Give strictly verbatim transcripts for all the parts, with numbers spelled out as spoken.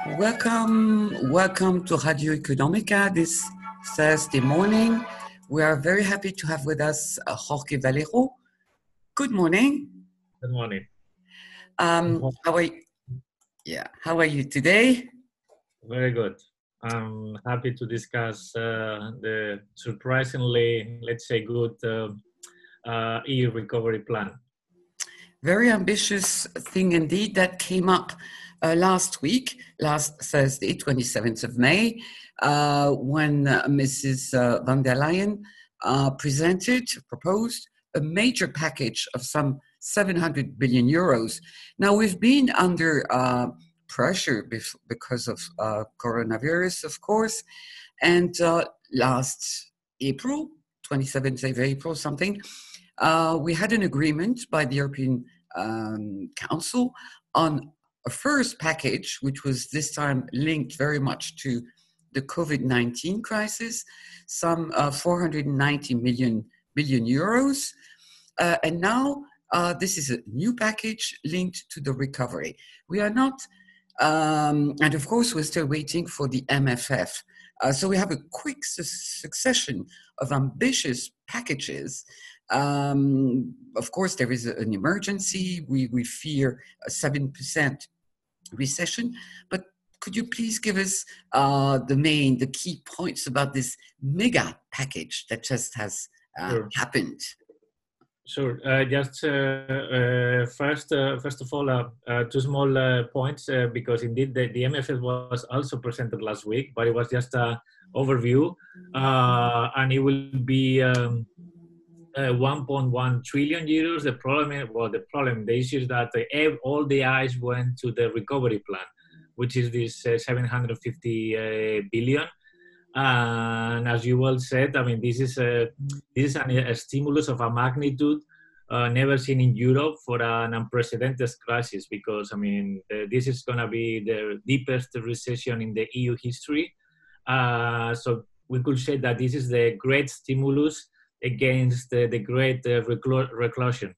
Welcome, welcome to Radio Economica this Thursday morning. We are very happy to have with us uh, Jorge Valero. Good morning. Good morning. Um, how are you? Yeah, how are you today? Very good. I'm happy to discuss uh, the surprisingly, let's say, good uh, uh, E U recovery plan. Very ambitious thing indeed that came up uh, last week, last Thursday, twenty-seventh of May, uh, when uh, Missus Uh, von der Leyen uh, presented, proposed a major package of some seven hundred billion euros. Now, we've been under uh, pressure bef- because of uh, coronavirus, of course, and uh, last April, twenty-seventh of April, something, Uh, we had an agreement by the European um, Council on a first package, which was this time linked very much to the COVID nineteen crisis, some uh, four hundred ninety million billion euros. Uh, and now uh, this is a new package linked to the recovery. We are not, um, and of course, we're still waiting for the M F F. Uh, so we have a quick su- succession of ambitious packages. Um, of course, there is an emergency. We, we fear a seven percent recession. But could you please give us uh, the main, the key points about this mega package that just has uh, Sure. happened? Sure. Uh, just uh, uh, first, uh, first of all, uh, uh, two small uh, points uh, because indeed the, the M F F was also presented last week, but it was just an overview, uh, and it will be. Um, Uh, one point one trillion euros. The problem, well, the problem, the issue is that uh, all the eyes went to the recovery plan, which is this uh, seven hundred fifty uh, billion. And as you well said, I mean, this is a this is an, a stimulus of a magnitude uh, never seen in Europe for an unprecedented crisis. Because I mean, uh, this is going to be the deepest recession in the E U history. Uh, so we could say that this is the great stimulus against uh, the great uh, reclo- reclusion.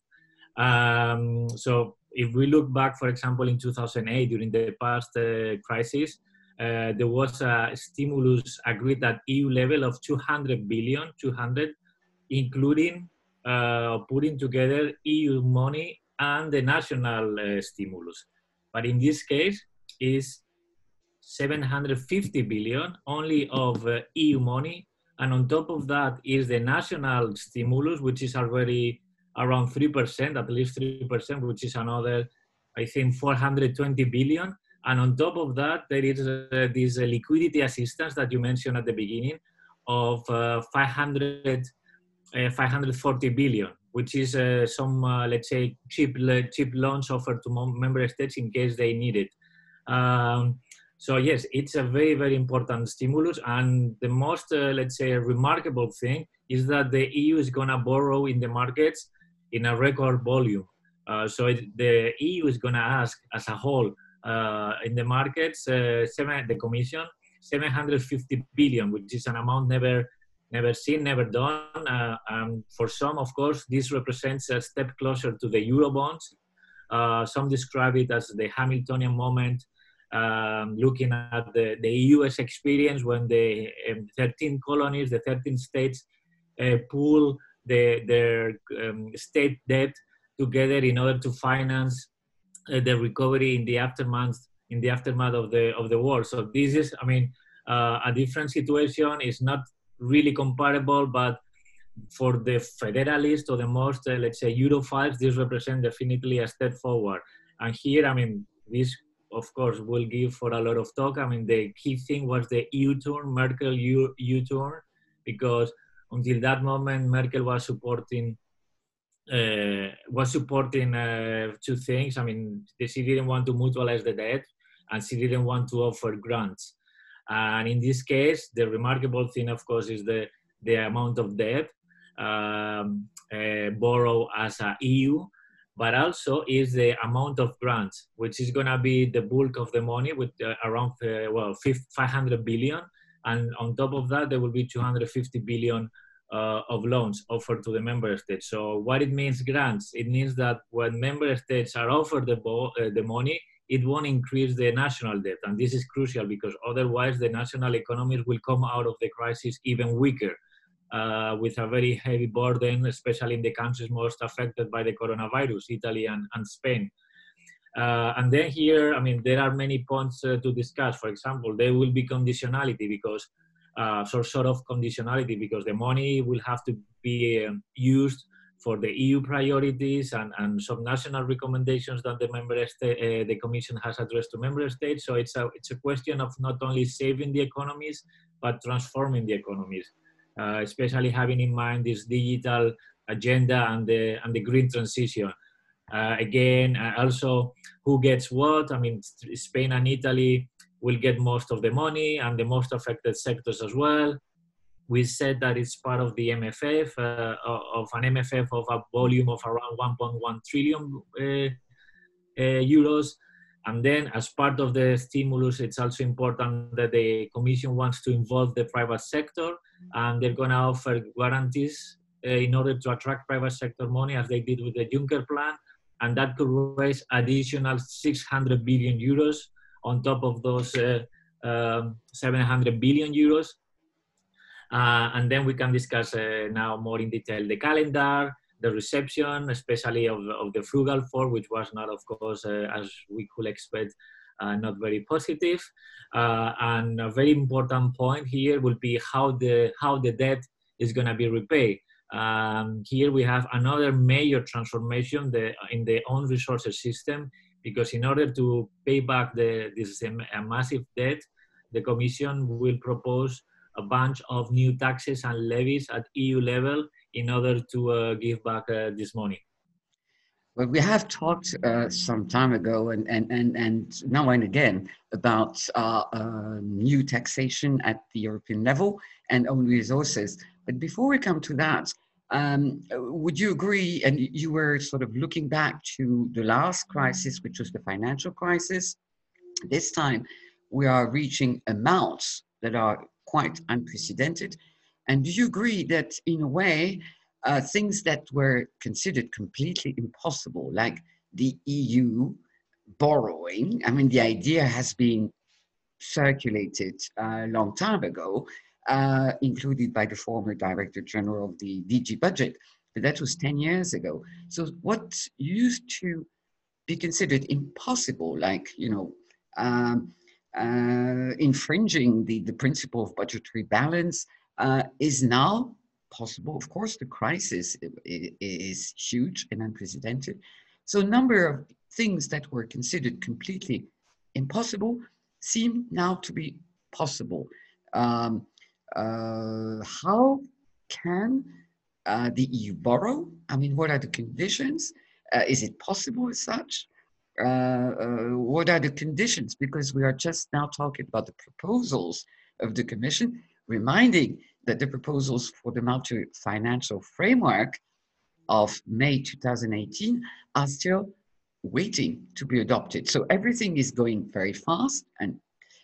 Um, so if we look back, for example, in two thousand eight, during the past uh, crisis, uh, there was a stimulus agreed at E U level of two hundred billion, two hundred, including uh, putting together E U money and the national uh, stimulus. But in this case, is seven hundred fifty billion only of uh, E U money. And on top of that is the national stimulus, which is already around three percent, at least three percent, which is another, I think, four hundred twenty billion. And on top of that, there is uh, this uh, liquidity assistance that you mentioned at the beginning of uh, five hundred, uh, five hundred forty billion, which is uh, some, uh, let's say, cheap, cheap loans offered to member states in case they need it. Um, So yes, it's a very, very important stimulus. And the most, uh, let's say, remarkable thing is that the E U is going to borrow in the markets in a record volume. Uh, so it, the E U is going to ask as a whole uh, in the markets, uh, seven, the Commission, seven hundred fifty billion, which is an amount never, never seen, never done. Uh, and for some, of course, this represents a step closer to the Eurobonds. Uh, some describe it as the Hamiltonian moment. Um, looking at the, the U S experience when the um, thirteen colonies, the thirteen states uh, pool the, their um, state debt together in order to finance uh, the recovery in the aftermath in the aftermath of the of the war. So this is, I mean, uh, a different situation. It's not really comparable, but for the federalists or the most, uh, let's say, Europhiles, this represents definitely a step forward. And here, I mean, this, of course, will give for a lot of talk. I mean, the key thing was the U-turn, Merkel U- U-turn, because until that moment, Merkel was supporting uh, was supporting uh, two things. I mean, she didn't want to mutualize the debt, and she didn't want to offer grants. And in this case, the remarkable thing, of course, is the the amount of debt um, uh, borrowed as a E U, but also is the amount of grants, which is going to be the bulk of the money with uh, around, uh, well, five hundred billion. And on top of that, there will be two hundred fifty billion uh, of loans offered to the member states. So what it means grants, it means that when member states are offered the, bo- uh, the money, it won't increase the national debt. And this is crucial because otherwise the national economies will come out of the crisis even weaker, uh, with a very heavy burden, especially in the countries most affected by the coronavirus, Italy and, and Spain. Uh, and then here, I mean, there are many points uh, to discuss. For example, there will be conditionality because, uh, so sort of conditionality because the money will have to be um, used for the E U priorities and, and some national recommendations that the member state, uh, the Commission has addressed to member states. So it's a, it's a question of not only saving the economies, but transforming the economies, uh, especially having in mind this digital agenda and the, and the green transition. Uh, again, uh, also who gets what. I mean, Spain and Italy will get most of the money and the most affected sectors as well. We said that it's part of the M F F, uh, of an M F F of a volume of around one point one trillion uh, uh, euros. And then as part of the stimulus, it's also important that the Commission wants to involve the private sector, and they're going to offer guarantees uh, in order to attract private sector money, as they did with the Juncker plan. And that could raise additional six hundred billion euros on top of those uh, um, seven hundred billion euros. Uh, and then we can discuss uh, now more in detail the calendar, the reception, especially of, of the Frugal Four, which was not, of course, uh, as we could expect, uh, not very positive. Uh, and a very important point here will be how the, how the debt is going to be repaid. Um, here we have another major transformation the, in the own resources system, because in order to pay back the, this a massive debt, the Commission will propose a bunch of new taxes and levies at E U level in order to uh, give back uh, this money. Well, we have talked uh, some time ago and, and, and, and now and again about uh, uh, new taxation at the European level and own resources. But before we come to that, um, would you agree, and you were sort of looking back to the last crisis, which was the financial crisis. This time we are reaching amounts that are quite unprecedented. And do you agree that in a way, uh, things that were considered completely impossible, like the E U borrowing, I mean, the idea has been circulated a long time ago, uh, included by the former Director General of the D G Budget, but that was ten years ago. So what used to be considered impossible, like, you know, um, uh, infringing the, the principle of budgetary balance, uh, is now possible. Of course, the crisis is huge and unprecedented. So a number of things that were considered completely impossible seem now to be possible. Um, uh, how can uh, the E U borrow? I mean, what are the conditions? Uh, is it possible as such? Uh, uh, what are the conditions? Because we are just now talking about the proposals of the Commission, reminding that the proposals for the multi-financial framework of May two thousand eighteen are still waiting to be adopted. So everything is going very fast, and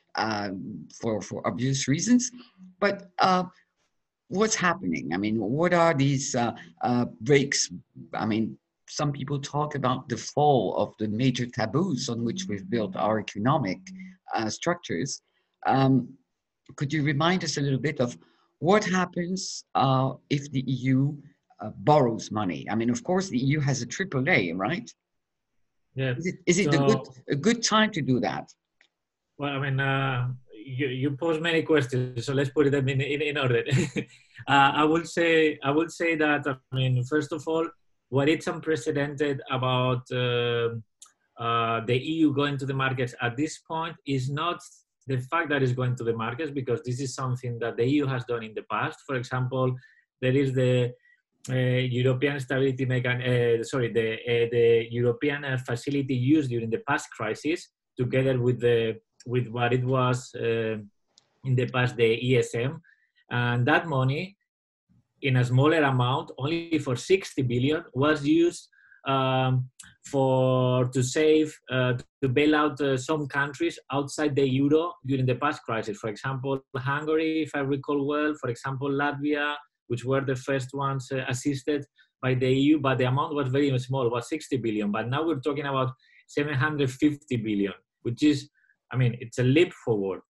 um, for, for obvious reasons. But uh, what's happening? I mean, what are these uh, uh, breaks? I mean, some people talk about the fall of the major taboos on which we've built our economic uh, structures. Um, could you remind us a little bit of what happens uh, if the E U uh, borrows money? I mean, of course, the E U has a triple A, right? Yeah. Is it, is it so, a, good, a good time to do that? Well, I mean, uh, you, you pose many questions, so let's put them in, in, in order. uh, I would say, I would say that, I mean, first of all, what is unprecedented about uh, uh, the E U going to the markets at this point is not the fact that it's going to the markets, because this is something that the E U has done in the past. For example, there is the uh, European Stability Mechanism, uh, sorry, the, uh, the European uh, facility used during the past crisis, together with, the, with what it was uh, in the past, the E S M. And that money, in a smaller amount, only for sixty billion, was used um, for to save, uh, to bail out uh, some countries outside the euro during the past crisis. For example, Hungary, if I recall well, for example, Latvia, which were the first ones uh, assisted by the E U, but the amount was very small, was sixty billion. But now we're talking about seven hundred fifty billion, which is, I mean, it's a leap forward.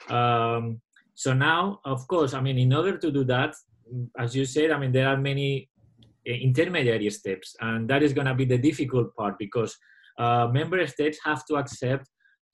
Um, so now, of course, I mean, in order to do that, as you said, I mean, there are many intermediary steps, and that is going to be the difficult part, because uh, member states have to accept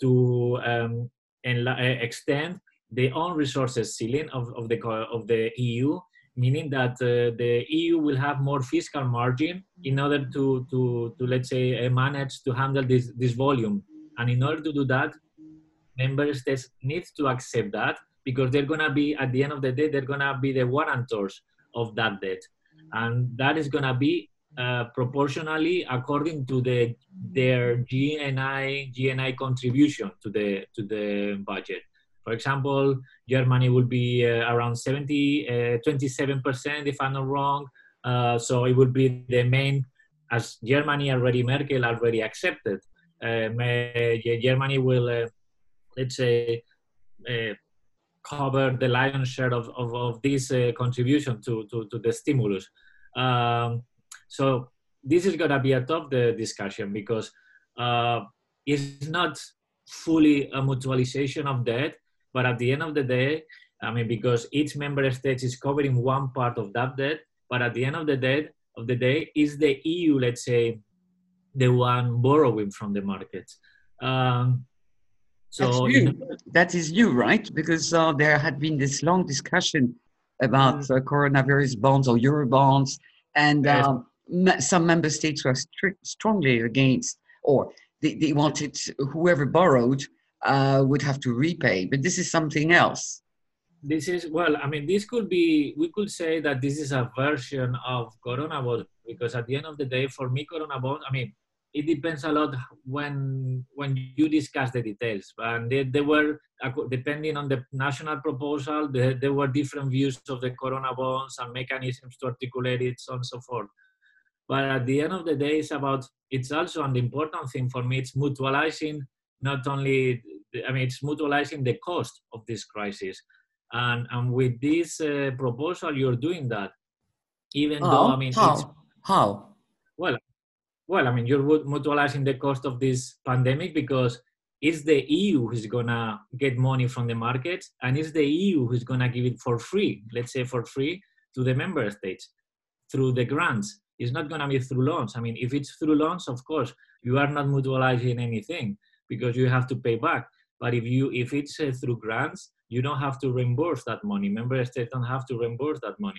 to um, and uh, extend their own resources ceiling of, of the of the E U, meaning that uh, the E U will have more fiscal margin in order to to, to let's say uh, manage to handle this this volume. And in order to do that, member states need to accept that, because they're gonna be, at the end of the day, they're gonna be the warrantors of that debt, and that is gonna be uh, proportionally according to the their G N I G N I contribution to the to the budget. For example, Germany will be uh, around seventy, uh, twenty-seven percent, if I'm not wrong. Uh, so it would be the main, as Germany already, Merkel already accepted. Uh, Germany will, uh, let's say, uh, cover the lion's share of, of, of this uh, contribution to, to, to the stimulus. Um, so this is going to be a tough the discussion, because uh, it's not fully a mutualization of debt, but at the end of the day, I mean, because each member state is covering one part of that debt, but at the end of the day, of the day is the E U, let's say, the one borrowing from the markets. Um, so That's new. That is new, right? Because uh, there had been this long discussion about mm. uh, coronavirus bonds or euro bonds, and yes. um, some member states were strict, strongly against, or they, they wanted whoever borrowed uh, would have to repay. But this is something else. This is, well, I mean, this could be, we could say that this is a version of Corona bonds, because at the end of the day, for me, Corona bonds, I mean, it depends a lot when when you discuss the details. And they, they were, depending on the national proposal, there, there were different views of the Corona bonds and mechanisms to articulate it, so on and so forth. But at the end of the day, it's about, it's also an important thing for me, it's mutualizing not only, I mean, it's mutualizing the cost of this crisis. And, and with this uh, proposal, you're doing that. Even oh, though, I mean, how? It's, how? Well, well, I mean, you're mutualizing the cost of this pandemic, because it's the E U who's gonna get money from the markets, and it's the E U who's gonna give it for free, let's say for free, to the member states through the grants. It's not gonna be through loans. I mean, if it's through loans, of course, you are not mutualizing anything, because you have to pay back. But if you if it's uh, through grants, you don't have to reimburse that money. Member states don't have to reimburse that money.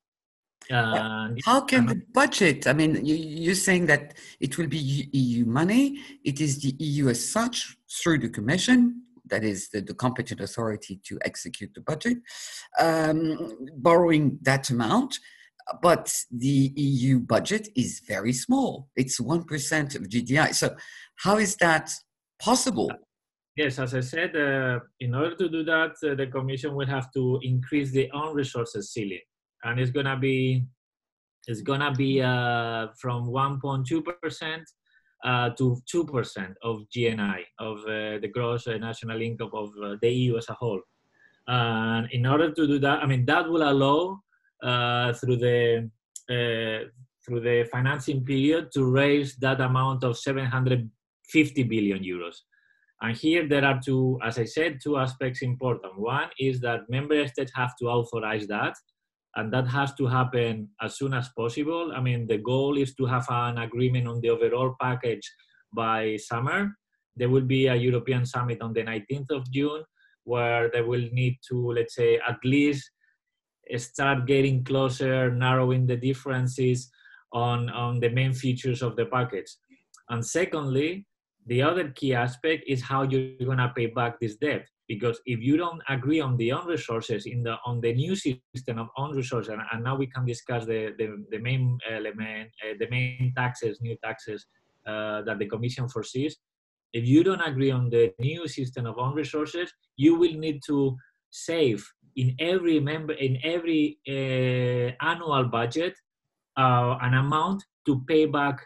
Uh, How can the budget, I mean, you, you're saying that it will be E U money. It is the E U as such, through the Commission, that is the, the competent authority to execute the budget, um, borrowing that amount. But the E U budget is very small. It's one percent of G D I. So how is that possible? Yes, as I said, uh, in order to do that, uh, the Commission will have to increase the own resources ceiling. And it's gonna be, it's gonna be uh, from one point two percent uh, to two percent of G N I, of uh, the gross uh, national income of uh, the E U as a whole. And in order to do that, I mean, that will allow uh, through the uh, through the financing period to raise that amount of seven hundred fifty billion euros. And here there are two, as I said, two aspects important. One is that member states have to authorize that. And that has to happen as soon as possible. I mean, the goal is to have an agreement on the overall package by summer. There will be a European summit on the nineteenth of June, where they will need to, let's say, at least start getting closer, narrowing the differences on, on the main features of the package. And secondly, the other key aspect is how you're going to pay back this debt. Because if you don't agree on the own resources in the on the new system of own resources, and, and now we can discuss the, the, the main element, uh, the main taxes, new taxes uh, that the Commission foresees. If you don't agree on the new system of own resources, you will need to save in every member in every uh, annual budget uh, an amount to pay back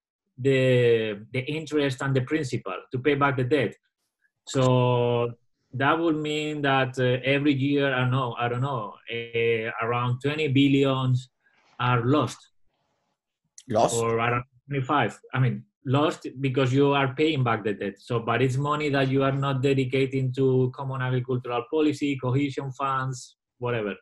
the the interest and the principal, to pay back the debt. So that would mean that uh, every year, I don't know, I don't know, uh, around twenty billions are lost. Lost? Or around twenty-five. I mean, lost because you are paying back the debt. So, but it's money that you are not dedicating to common agricultural policy, cohesion funds, whatever.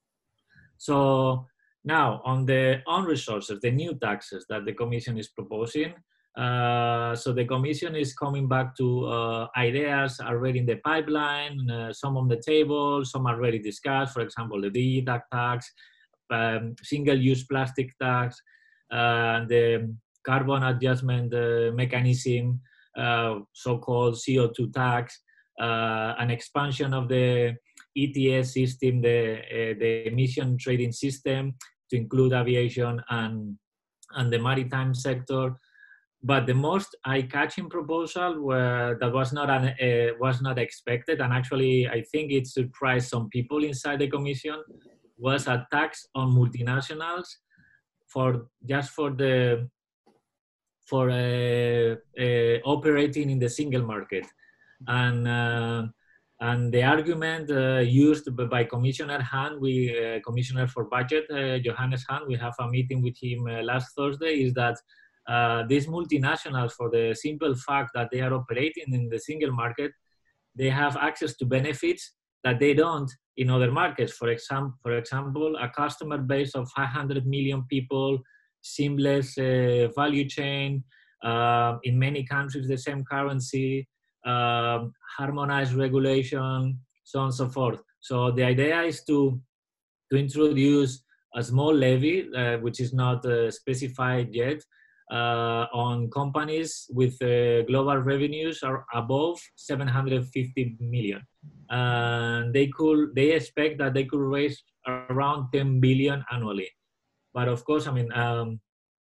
So now on the own resources, the new taxes that the Commission is proposing. Uh, so the Commission is coming back to uh, ideas already in the pipeline, uh, some on the table, some already discussed. For example, the digital tax, um, single-use plastic tax, uh, the carbon adjustment uh, mechanism, uh, so-called C O two tax, uh, an expansion of the E T S system, the, uh, the emission trading system, to include aviation and, and the maritime sector. But the most eye-catching proposal were, that was not, an, uh, was not expected, and actually I think it surprised some people inside the Commission, was a tax on multinationals for just for the for uh, uh, operating in the single market. And uh, and the argument uh, used by Commissioner Hahn, we uh, Commissioner for Budget, uh, Johannes Hahn, we have a meeting with him uh, last Thursday, is that uh, these multinationals, for the simple fact that they are operating in the single market, they have access to benefits that they don't in other markets. For example, for example, a customer base of five hundred million people, seamless uh, value chain, uh, in many countries the same currency, um, harmonized regulation, so on and so forth. So the idea is to to introduce a small levy, uh, which is not uh, specified yet, uh, on companies with uh, global revenues are above seven hundred fifty million. And they could, they expect that they could raise around ten billion annually. But of course, I mean, um,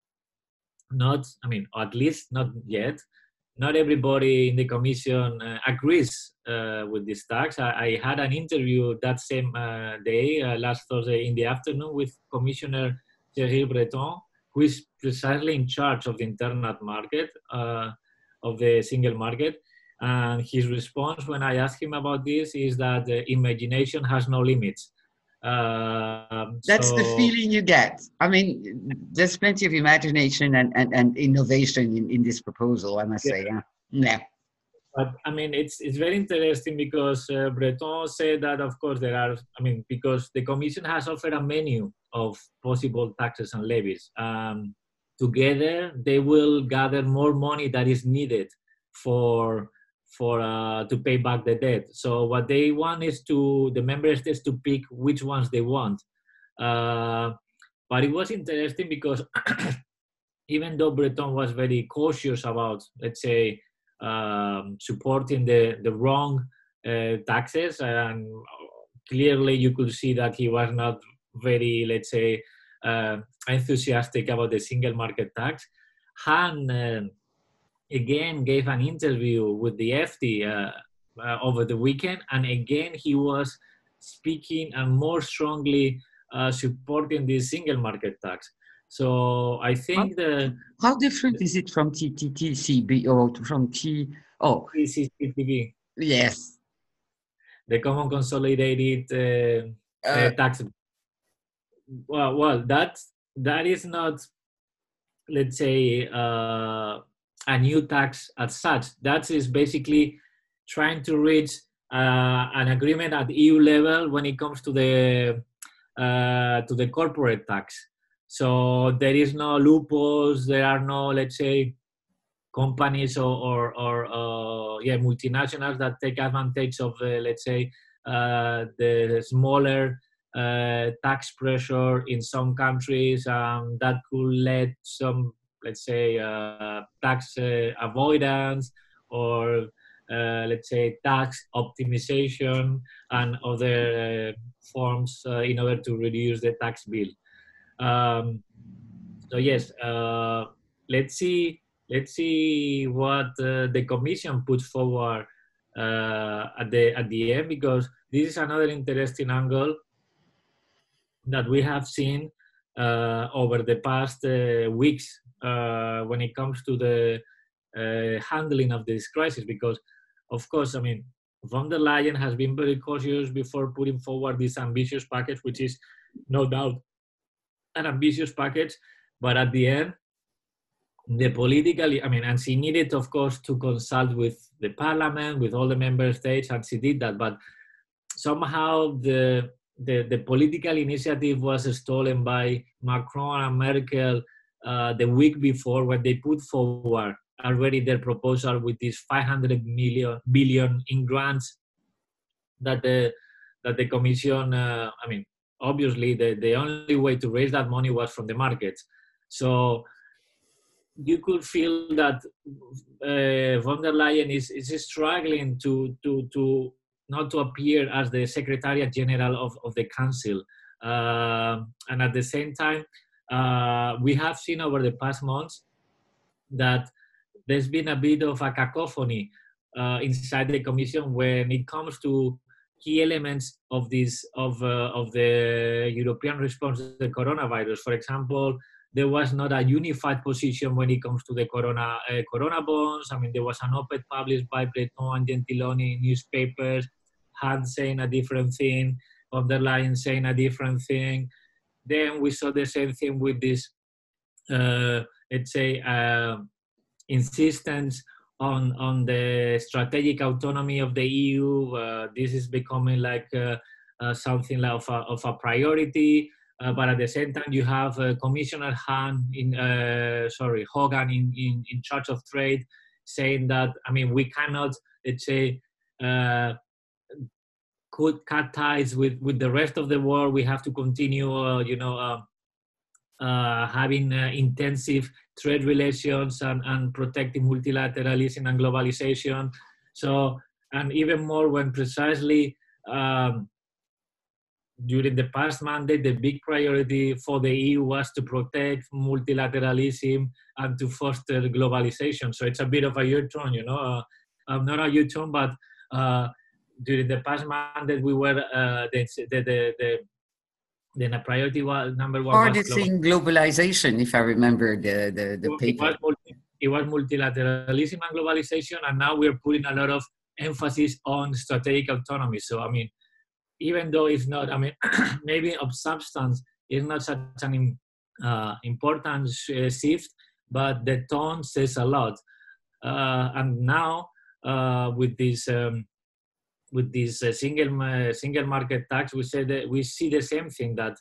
not, I mean, or at least not yet. Not everybody in the Commission uh, agrees uh, with this tax. I, I had an interview that same uh, day, uh, last Thursday in the afternoon, with Commissioner Thierry Breton, who is precisely in charge of the internal market, uh, of the single market. And his response when I asked him about this is that uh, imagination has no limits. Uh, That's so, the feeling you get. I mean, there's plenty of imagination and, and, and innovation in, in this proposal, I must yeah. say. Yeah. yeah. But I mean, it's it's very interesting because uh, Breton said that, of course, there are, I mean, because the Commission has offered a menu of possible taxes and levies. Um, together, they will gather more money that is needed for for uh, to pay back the debt. So what they want is to, the member states to pick which ones they want. Uh, but it was interesting because even though Breton was very cautious about, let's say, um, supporting the, the wrong uh, taxes, and clearly you could see that he was not very, let's say, uh, enthusiastic about the single market tax. Hahn uh, again gave an interview with the F T uh, uh, over the weekend, and again he was speaking and more strongly uh, supporting the single market tax. So I think how, the how different is it from T T T C B or from T? Oh, C C T V. Yes, the Common Consolidated uh, uh, uh, Tax. Well, well, that that is not, let's say, uh, a new tax as such. That is basically trying to reach uh, an agreement at E U level when it comes to the uh, to the corporate tax. So there is no loopholes. There are no, let's say, companies or or, or uh, yeah, multinationals that take advantage of the, let's say, uh, the smaller uh, tax pressure in some countries, um, that could lead some, let's say, uh, tax uh, avoidance or uh, let's say tax optimization and other uh, forms uh, in order to reduce the tax bill. Um, so yes, uh, let's see. Let's see what uh, the Commission puts forward uh, at the at the end, because this is another interesting angle that we have seen uh, over the past uh, weeks uh, when it comes to the uh, handling of this crisis. Because, of course, I mean, von der Leyen has been very cautious before putting forward this ambitious package, which is no doubt an ambitious package, but at the end, the politically, I mean, and she needed, of course, to consult with the parliament, with all the member states, and she did that. But somehow the the, the political initiative was stolen by Macron and Merkel uh, the week before, when they put forward already their proposal with this five hundred million billion in grants that the that the Commission. Uh, I mean, obviously, the the only way to raise that money was from the markets. So you could feel that uh, von der Leyen is, is struggling to, to, to not to appear as the Secretariat General of, of the Council. Uh, and at the same time, uh, we have seen over the past months that there's been a bit of a cacophony uh, inside the Commission when it comes to key elements of this of uh, of the European response to the coronavirus. For example, there was not a unified position when it comes to the corona uh, corona bonds. I mean, there was an op-ed published by Breton and Gentiloni newspapers, Hunt saying a different thing, von der Leyen saying a different thing. Then we saw the same thing with this, uh, let's say, uh, insistence on on the strategic autonomy of the E U. Uh, this is becoming like uh, uh, something like of a, of a priority. Uh, but at the same time, you have uh, Commissioner Hahn in, uh, sorry, Hogan in, in, in charge of trade, saying that, I mean, we cannot, let's say, uh, could cut ties with, with the rest of the world. We have to continue, uh, you know, uh, uh, having uh, intensive trade relations and, and protecting multilateralism and globalization. So, and even more when precisely, um, during the past mandate, the big priority for the E U was to protect multilateralism and to foster globalization. So it's a bit of a U-turn, you know, uh, um, not a U-turn, but uh, during the past mandate, we were, uh, the, the, the, the, the priority was, number one Targeting globalization, if I remember the, the, the paper. It was, multi, it was multilateralism and globalization, and now we're putting a lot of emphasis on strategic autonomy. So, I mean, even though it's not, I mean, maybe of substance, it's not such an uh, important uh, shift, but the tone says a lot. Uh, and now, uh, with this um, with this uh, single uh, single market tax, we say that we see the same thing, that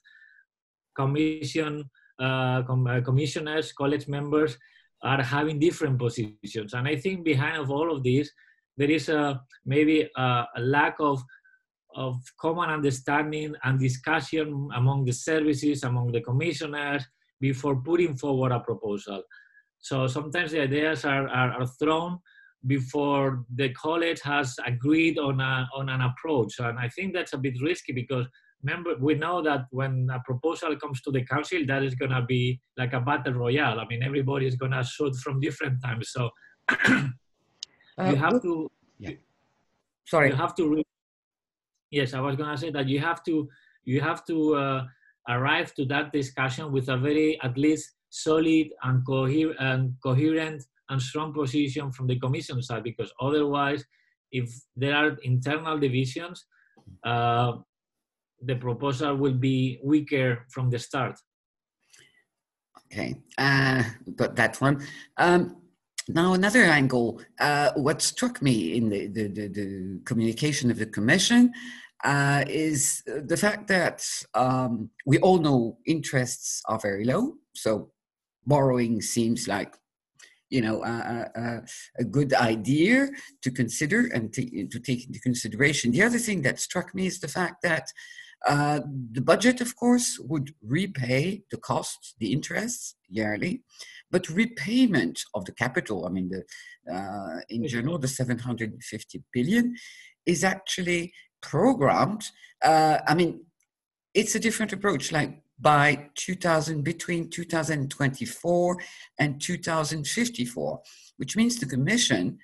commission uh, com uh, commissioners, college members are having different positions. And I think behind of all of this, there is a maybe a, a lack of of common understanding and discussion among the services, among the commissioners, before putting forward a proposal. So sometimes the ideas are, are, are thrown before the college has agreed on, a, on an approach. And I think that's a bit risky, because remember, we know that when a proposal comes to the council, that is going to be like a battle royale. I mean, everybody is going to shoot from different times. So you uh, have to, yeah. Sorry. You have to Yes, I was going to say that you have to you have to uh, arrive to that discussion with a very, at least, solid and, coher and coherent and strong position from the Commission side, because otherwise, if there are internal divisions, uh, the proposal will be weaker from the start. Okay, uh, got that one. Um, Now, another angle, uh, what struck me in the, the, the, the communication of the Commission uh, is the fact that um, we all know interests are very low. So borrowing seems like, you know, a, a, a good idea to consider and to take into consideration. The other thing that struck me is the fact that uh, the budget, of course, would repay the costs, the interests yearly, but repayment of the capital, I mean, the, uh, in general, the seven hundred fifty billion is actually programmed. Uh, I mean, it's a different approach, like by two thousand, between two thousand twenty-four and two thousand fifty-four, which means the Commission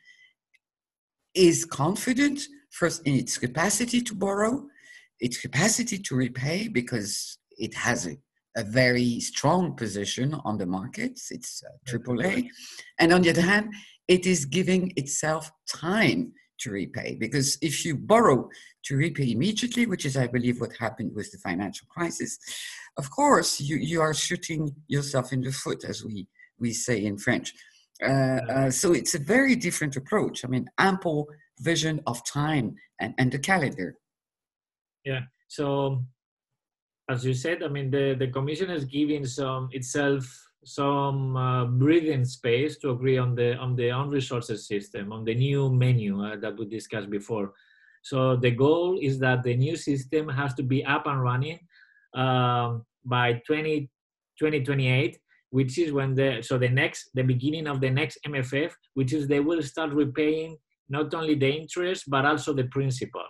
is confident, first, in its capacity to borrow, its capacity to repay, because it has a a very strong position on the markets, it's uh, triple A. And on the other hand, it is giving itself time to repay, because if you borrow to repay immediately, which is, I believe, what happened with the financial crisis, of course, you, you are shooting yourself in the foot, as we we say in French. Uh, uh, so it's a very different approach. I mean, ample vision of time and, and the calendar. Yeah. So, as you said, I mean, the, the Commission is giving some itself some uh, breathing space to agree on the on the own resources system, on the new menu uh, that we discussed before. So the goal is that the new system has to be up and running um, by twenty twenty-eight, which is when the so the next the beginning of the next M F F, which is they will start repaying not only the interest but also the principal.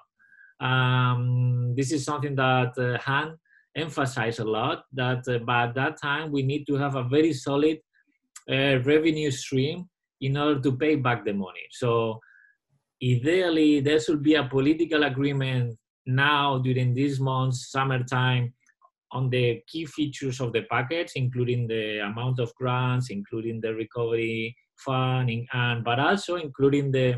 Um, this is something that uh, Han emphasized a lot, that uh, by that time we need to have a very solid uh, revenue stream in order to pay back the money. So ideally, there should be a political agreement now during these months, summertime, on the key features of the package, including the amount of grants, including the recovery fund, and but also including the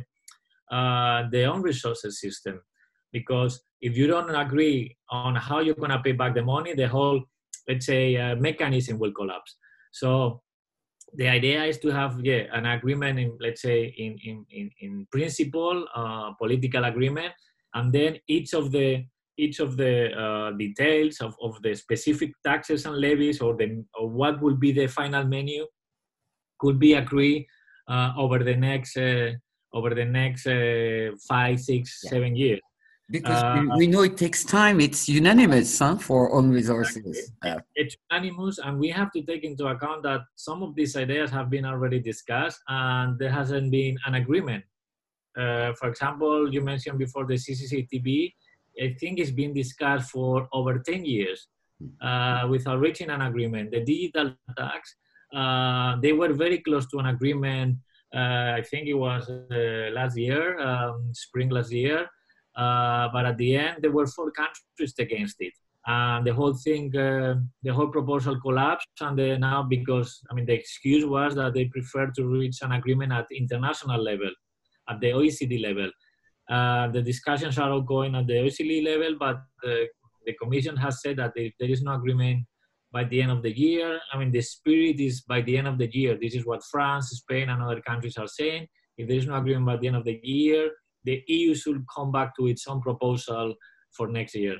uh, the own resources system. Because if you don't agree on how you're going to pay back the money, the whole, let's say, uh, mechanism will collapse. So the idea is to have, yeah, an agreement in, let's say, in in in, in principle, uh, political agreement, and then each of the each of the uh, details of, of the specific taxes and levies, or the or what will be the final menu, could be agreed uh, over the next uh, over the next uh, five, six, yeah. seven years. Because uh, we know it takes time. It's unanimous huh, for own resources. Exactly. Uh, it's unanimous, and we have to take into account that some of these ideas have been already discussed, and there hasn't been an agreement. Uh, for example, you mentioned before the C C C T B. I think it's been discussed for over ten years uh, without reaching an agreement. The digital tax, uh, they were very close to an agreement. Uh, I think it was uh, last year, um, spring last year. Uh, but at the end, there were four countries against it, and the whole thing, uh, the whole proposal collapsed. And they, now, because I mean, the excuse was that they prefer to reach an agreement at international level, at the O E C D level. Uh, the discussions are all going at the O E C D level, but the, the Commission has said that if there is no agreement by the end of the year, I mean, the spirit is by the end of the year. This is what France, Spain, and other countries are saying. If there is no agreement by the end of the year, the E U should come back to its own proposal for next year.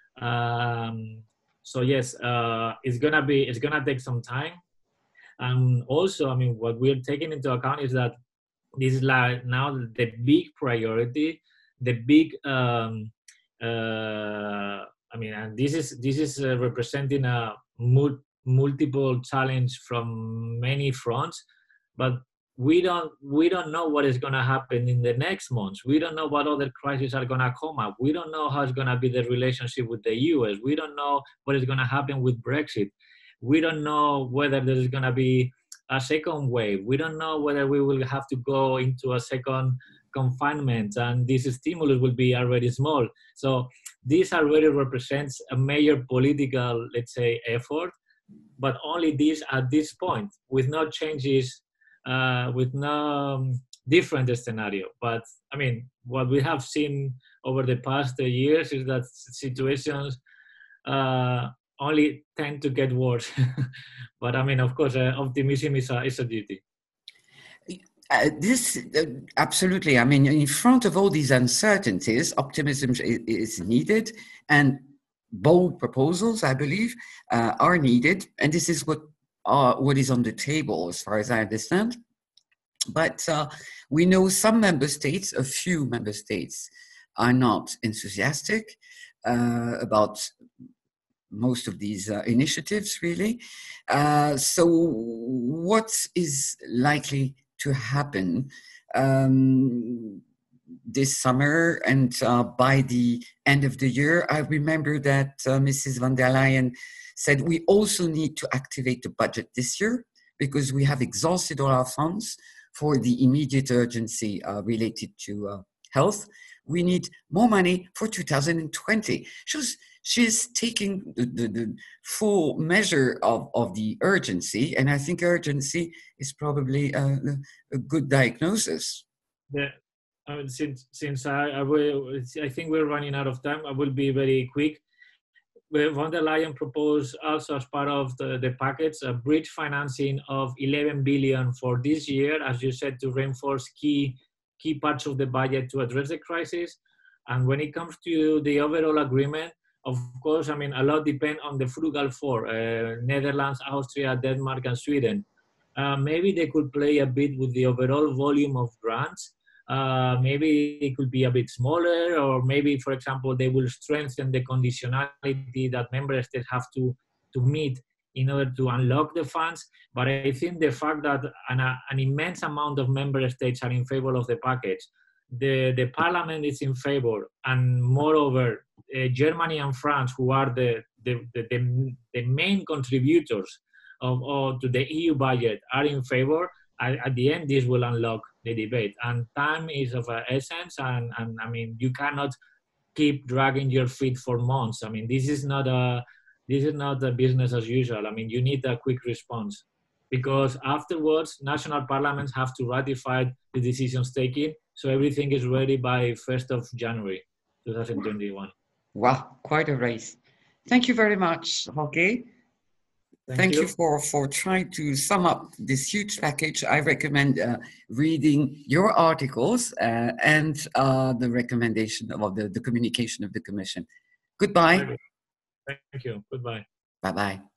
Um, so yes, uh, it's gonna be it's gonna take some time. And also, I mean, what we're taking into account is that this is like now the big priority, the big. Um, uh, I mean, and this is this is uh, representing a mul multiple challenge from many fronts, but. We don't, we don't know what is going to happen in the next months. We don't know what other crises are going to come up. We don't know how it's going to be the relationship with the U S. We don't know what is going to happen with Brexit. We don't know whether there is going to be a second wave. We don't know whether we will have to go into a second confinement, and this stimulus will be already small. So this already represents a major political, let's say, effort, but only this at this point, with no changes. Uh, with no um, different scenario. But I mean, what we have seen over the past uh, years is that situations uh, only tend to get worse. But I mean, of course, uh, optimism is a, is a duty. Uh, this, uh, absolutely. I mean, in front of all these uncertainties, optimism is, is needed, and bold proposals, I believe, uh, are needed. And this is what Uh, what is on the table, as far as I understand. But uh, we know some member states, a few member states, are not enthusiastic uh, about most of these uh, initiatives, really. Uh, so what is likely to happen um, this summer and uh, by the end of the year? I remember that uh, Missus von der Leyen said we also need to activate the budget this year because we have exhausted all our funds for the immediate urgency uh, related to uh, health. We need more money for two thousand twenty. She's, she's taking the, the, the full measure of, of the urgency, and I think urgency is probably a, a good diagnosis. Yeah. I mean, since since I I, will, I think we're running out of time, I will be very quick. von der Leyen proposed also as part of the, the package a bridge financing of eleven billion for this year, as you said, to reinforce key key parts of the budget to address the crisis. And when it comes to the overall agreement, of course, I mean, a lot depends on the frugal four, uh, Netherlands, Austria, Denmark, and Sweden. Uh, maybe they could play a bit with the overall volume of grants. Uh, maybe it could be a bit smaller, or maybe, for example, they will strengthen the conditionality that member states have to, to meet in order to unlock the funds. But I think the fact that an, an immense amount of member states are in favor of the package, the, the parliament is in favor, and moreover, uh, Germany and France, who are the, the, the, the, the main contributors of, of, to the E U budget, are in favor. At, at the end, this will unlock the debate. And time is of essence, and, and I mean, you cannot keep dragging your feet for months. I mean, this is not a this is not a business as usual. I mean, you need a quick response, because afterwards, national parliaments have to ratify the decisions taken, so everything is ready by first of January two thousand twenty-one. Wow, quite a race. Thank you very much, Jorge. Thank, Thank you. you for, for trying to sum up this huge package. I recommend uh, reading your articles uh, and uh, the recommendation of the, the communication of the Commission. Goodbye. Thank you. Goodbye. Bye-bye.